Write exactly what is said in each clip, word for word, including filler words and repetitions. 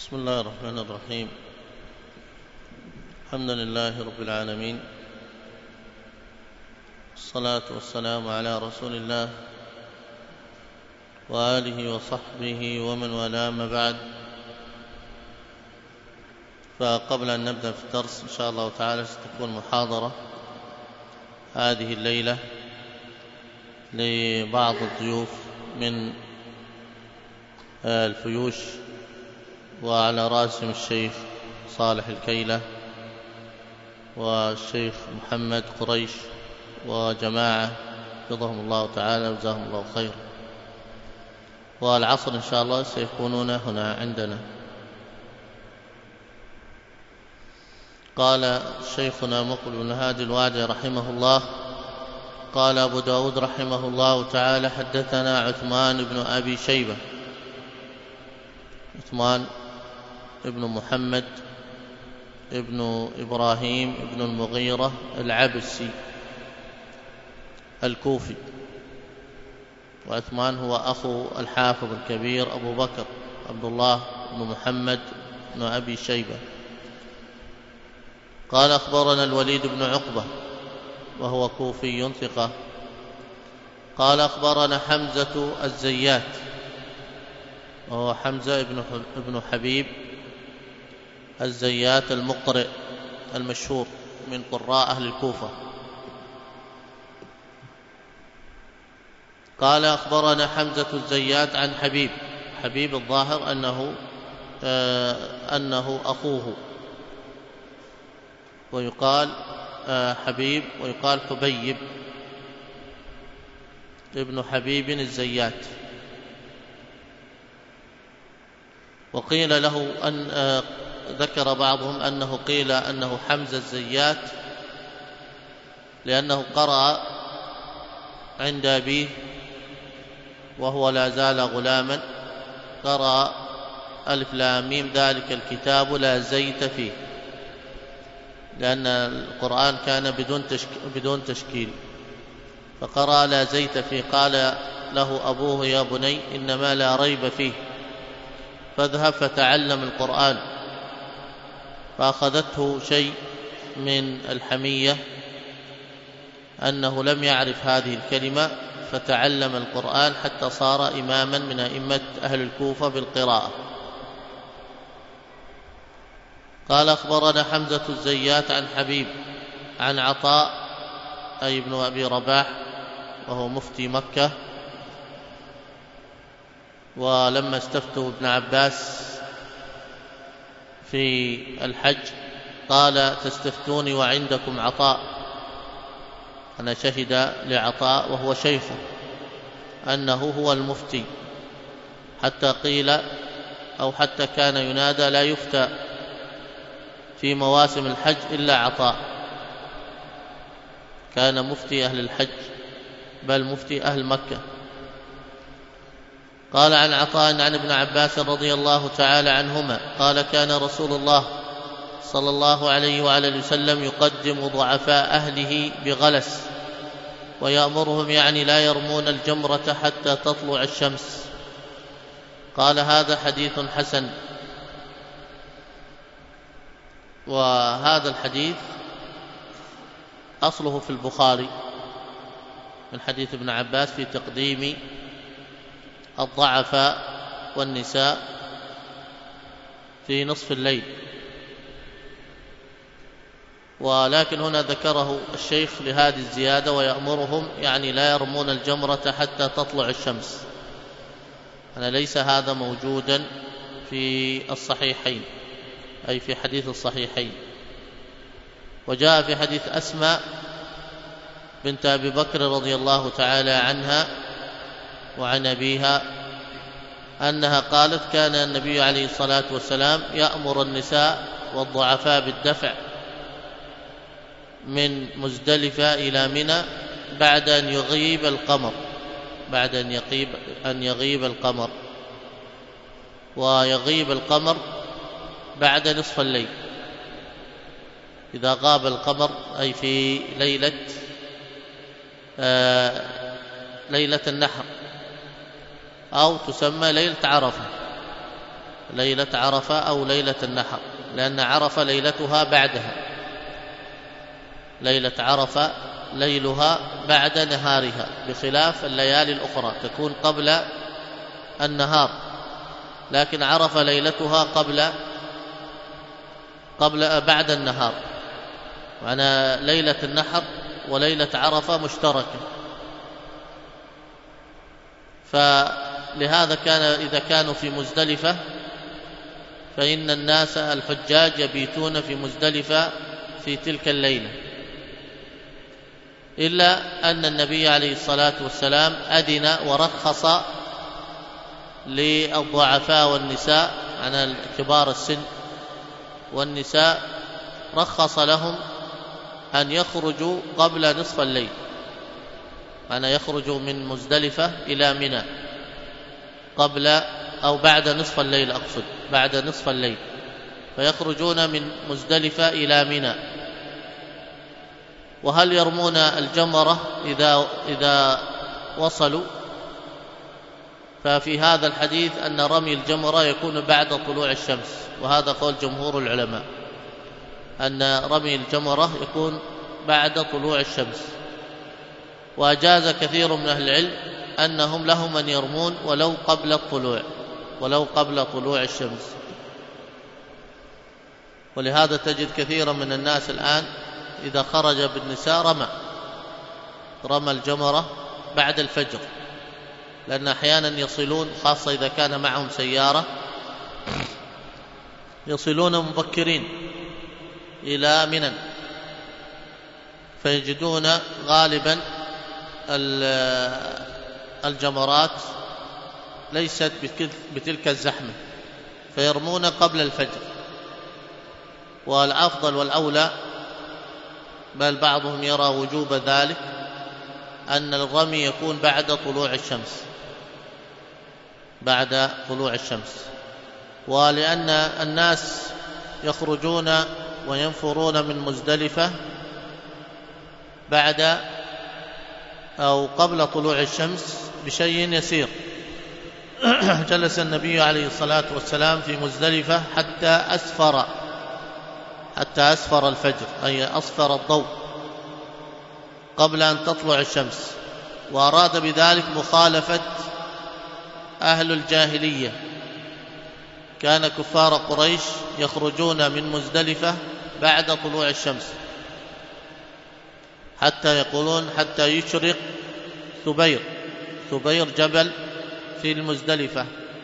بسم الله الرحمن الرحيم. الحمد لله رب العالمين، الصلاة والسلام على رسول الله وآله وصحبه ومن والاه، ما بعد. فقبل أن نبدأ في الدرس إن شاء الله تعالى ستكون محاضرة هذه الليلة لبعض الضيوف من الفيوش، وعلى رأسهم الشيخ صالح الكيلة والشيخ محمد قريش وجماعة حفظهم الله تعالى وجزاهم الله خير. والعصر إن شاء الله سيكونون هنا عندنا. قال شيخنا مقبل بن هادي الوادعي رحمه الله: قال أبو داود رحمه الله تعالى: حدثنا عثمان بن أبي شيبة، عثمان ابن محمد ابن إبراهيم ابن المغيرة العبسي الكوفي، وعثمان هو أخو الحافظ الكبير أبو بكر عبد الله بن محمد بن أبي شيبة. قال: أخبرنا الوليد بن عقبة وهو كوفي ثقة. قال: أخبرنا حمزة الزيات وهو حمزة بن حبيب الزيات المقرئ المشهور من قراء أهل الكوفة. قال: أخبرنا حمزة الزيات عن حبيب، حبيب الظاهر أنه آه أنه أخوه، ويقال آه حبيب ويقال حبيب ابن حبيب الزيات. وقيل له أن آه ذكر بعضهم أنه قيل أنه حمزة الزيات لأنه قرأ عند أبيه وهو لا زال غلاما، قرأ ألف لام ميم ذلك الكتاب لا زيت فيه، لأن القرآن كان بدون بدون تشكيل، فقرأ لا زيت فيه. قال له أبوه: يا بني إنما لا ريب فيه، فاذهب فتعلم القرآن. فأخذته شيء من الحمية أنه لم يعرف هذه الكلمة، فتعلم القرآن حتى صار إماما من أئمة أهل الكوفة بالقراءة. قال: أخبرنا حمزة الزيات عن حبيب عن عطاء أي ابن أبي رباح وهو مفتي مكة، ولما استفتوا ابن عباس في الحج قال: تستفتوني وعندكم عطاء. أنا شهد لعطاء وهو شيخه أنه هو المفتي، حتى قيل أو حتى كان ينادى: لا يفتى في مواسم الحج إلا عطاء. كان مفتي أهل الحج، بل مفتي أهل مكة. قال: عن عطاء عن ابن عباس رضي الله تعالى عنهما قال: كان رسول الله صلى الله عليه وآله وسلم يقدم ضعفاء أهله بغلس، ويأمرهم يعني لا يرمون الجمرة حتى تطلع الشمس. قال: هذا حديث حسن. وهذا الحديث أصله في البخاري من حديث ابن عباس في تقديم الضعفاء والنساء في نصف الليل، ولكن هنا ذكره الشيخ لهذه الزيادة: ويأمرهم يعني لا يرمون الجمرة حتى تطلع الشمس. أنا ليس هذا موجودا في الصحيحين، أي في حديث الصحيحين. وجاء في حديث أسماء بنت أبي بكر رضي الله تعالى عنها وعن أبيها أنها قالت: كان النبي عليه الصلاة والسلام يأمر النساء والضعفاء بالدفع من مزدلفة إلى منى بعد أن يغيب القمر، بعد أن يغيب أن يغيب القمر ويغيب القمر بعد نصف الليل. إذا غاب القمر أي في ليلة آه ليلة النحر، أو تسمى ليلة عرفة، ليلة عرفة أو ليلة النحر، لأن عرفة ليلتها بعدها، ليلة عرفة ليلها بعد نهارها، بخلاف الليالي الأخرى تكون قبل النهار، لكن عرفة ليلتها قبل قبل بعد النهار. معنى ليلة النحر وليلة عرفة مشتركة، فلهذا كان إذا كانوا في مزدلفة فإن الناس الحجاج يبيتون في مزدلفة في تلك الليلة، إلا أن النبي عليه الصلاة والسلام أذن ورخص للضعفاء والنساء عن كبار السن والنساء، رخص لهم أن يخرجوا قبل نصف الليل، أن يخرجوا من مزدلفة إلى منى قبل أو بعد نصف الليل، أقصد بعد نصف الليل، فيخرجون من مزدلفة إلى منى. وهل يرمون الجمرة إذا إذا وصلوا؟ ففي هذا الحديث أن رمي الجمرة يكون بعد طلوع الشمس، وهذا قول جمهور العلماء أن رمي الجمرة يكون بعد طلوع الشمس. وأجاز كثير من أهل العلم أنهم لهم أن يرمون ولو قبل الطلوع ولو قبل طلوع الشمس. ولهذا تجد كثيرا من الناس الآن إذا خرج بالنساء رمى رمى الجمرة بعد الفجر، لأن أحيانا يصلون، خاصة إذا كان معهم سيارة، يصلون مبكرين إلى منى، فيجدون غالبا الجمرات ليست بتلك الزحمة، فيرمون قبل الفجر. والأفضل والأولى، بل بعضهم يرى وجوب ذلك، أن الرمي يكون بعد طلوع الشمس بعد طلوع الشمس. ولأن الناس يخرجون وينفرون من مزدلفة بعد أو قبل طلوع الشمس بشيء يسير. جلس النبي عليه الصلاة والسلام في مزدلفة حتى أسفر حتى أسفر الفجر، أي أصفر الضوء قبل أن تطلع الشمس، وأراد بذلك مخالفة أهل الجاهلية. كان كفار قريش يخرجون من مزدلفة بعد طلوع الشمس، حتى يقولون حتى يشرق ثبير ثبير جبل في المزدلفة.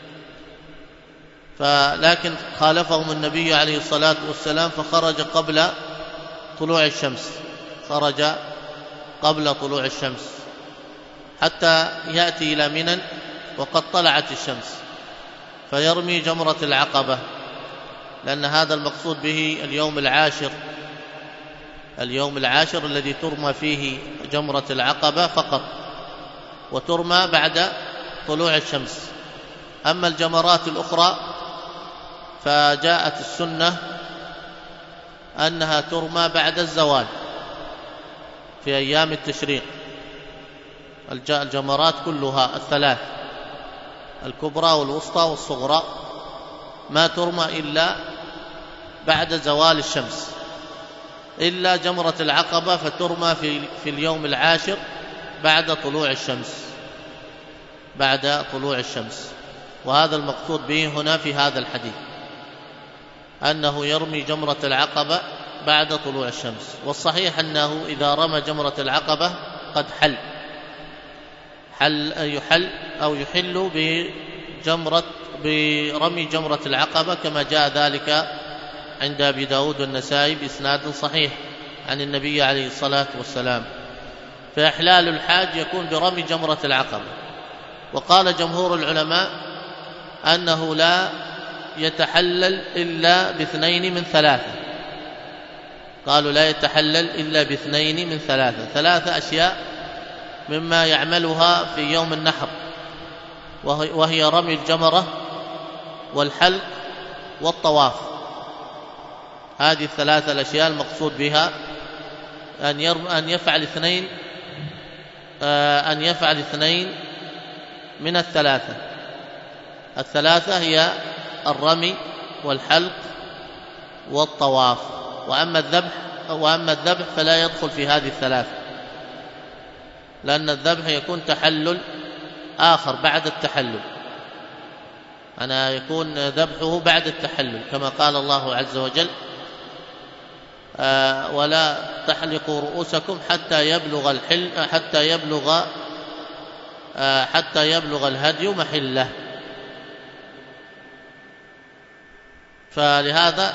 فلكن خالفهم النبي عليه الصلاة والسلام فخرج قبل طلوع الشمس خرج قبل طلوع الشمس حتى يأتي إلى منى وقد طلعت الشمس، فيرمي جمرة العقبة، لأن هذا المقصود به اليوم العاشر اليوم العاشر الذي ترمى فيه جمرة العقبة فقط، وترمى بعد طلوع الشمس. أما الجمرات الأخرى فجاءت السنة أنها ترمى بعد الزوال في أيام التشريق. الجمرات كلها الثلاث، الكبرى والوسطى والصغرى، ما ترمى إلا بعد زوال الشمس، إلا جمرة العقبة فترمى في في اليوم العاشر بعد طلوع الشمس بعد طلوع الشمس. وهذا المقصود به هنا في هذا الحديث، أنه يرمي جمرة العقبة بعد طلوع الشمس. والصحيح أنه إذا رمى جمرة العقبة قد حل حل يحل أو يحل بجمرة برمي جمرة العقبة، كما جاء ذلك عند أبي داود والنسائي بإسناد صحيح عن النبي عليه الصلاة والسلام. فإحلال الحاج يكون برمي جمرة العقبة. وقال جمهور العلماء أنه لا يتحلل إلا باثنين من ثلاثة، قالوا لا يتحلل إلا باثنين من ثلاثة ثلاثة أشياء مما يعملها في يوم النحر، وهي رمي الجمرة والحلق والطواف. هذه الثلاثة الأشياء المقصود بها أن أن يفعل اثنين أن يفعل اثنين من الثلاثة. الثلاثة هي الرمي والحلق والطواف. وأما الذبح وأما الذبح فلا يدخل في هذه الثلاث، لأن الذبح يكون تحلل آخر بعد التحلل، أنا يكون ذبحه بعد التحلل كما قال الله عز وجل: آه ولا تحلقوا رؤوسكم حتى يبلغ الحل حتى يبلغ آه حتى يبلغ الهدي محله. فلهذا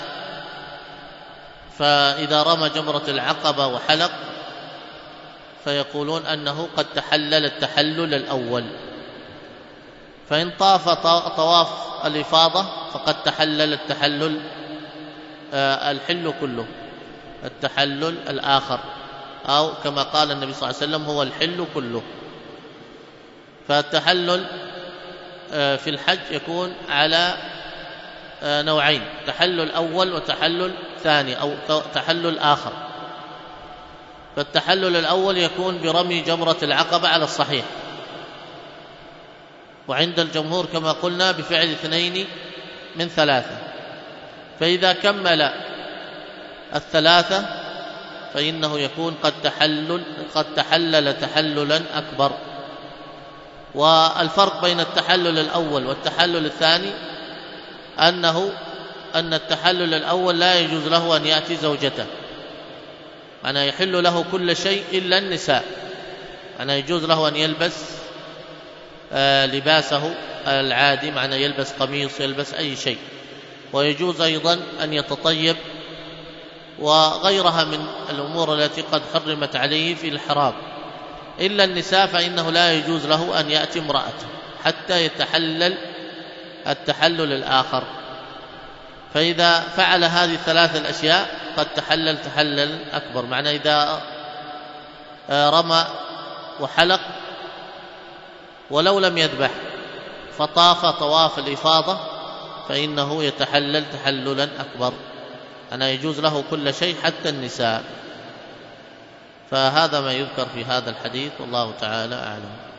فإذا رمى جمرة العقبة وحلق فيقولون أنه قد تحلل التحلل الأول، فإن طاف طواف الإفاضة فقد تحلل التحلل آه الحل كله، التحلل الآخر، أو كما قال النبي صلى الله عليه وسلم: هو الحل كله. فالتحلل آه في الحج يكون على آه نوعين: تحلل أول وتحلل ثاني أو تحلل آخر. فالتحلل الأول يكون برمي جمرة العقبة على الصحيح، وعند الجمهور كما قلنا بفعل اثنين من ثلاثة. فإذا كمل الثلاثة فإنه يكون قد تحلل قد تحلل تحللا أكبر. والفرق بين التحلل الأول والتحلل الثاني أنه أن التحلل الأول لا يجوز له أن يأتي زوجته، أنا يحل له كل شيء إلا النساء، أنا يجوز له أن يلبس آه لباسه العادي، معنى يلبس قميص، يلبس أي شيء، ويجوز أيضا أن يتطيب وغيرها من الأمور التي قد حرمت عليه في الحرام. إلا النساء فإنه لا يجوز له أن يأتي امرأته حتى يتحلل التحلل الآخر. فإذا فعل هذه الثلاث الأشياء قد تحلل تحلل أكبر، معنى إذا رمى وحلق ولو لم يذبح فطاف طواف الإفاضة فإنه يتحلل تحللا أكبر، أنا يجوز له كل شيء حتى النساء. فهذا ما يذكر في هذا الحديث، والله تعالى أعلم.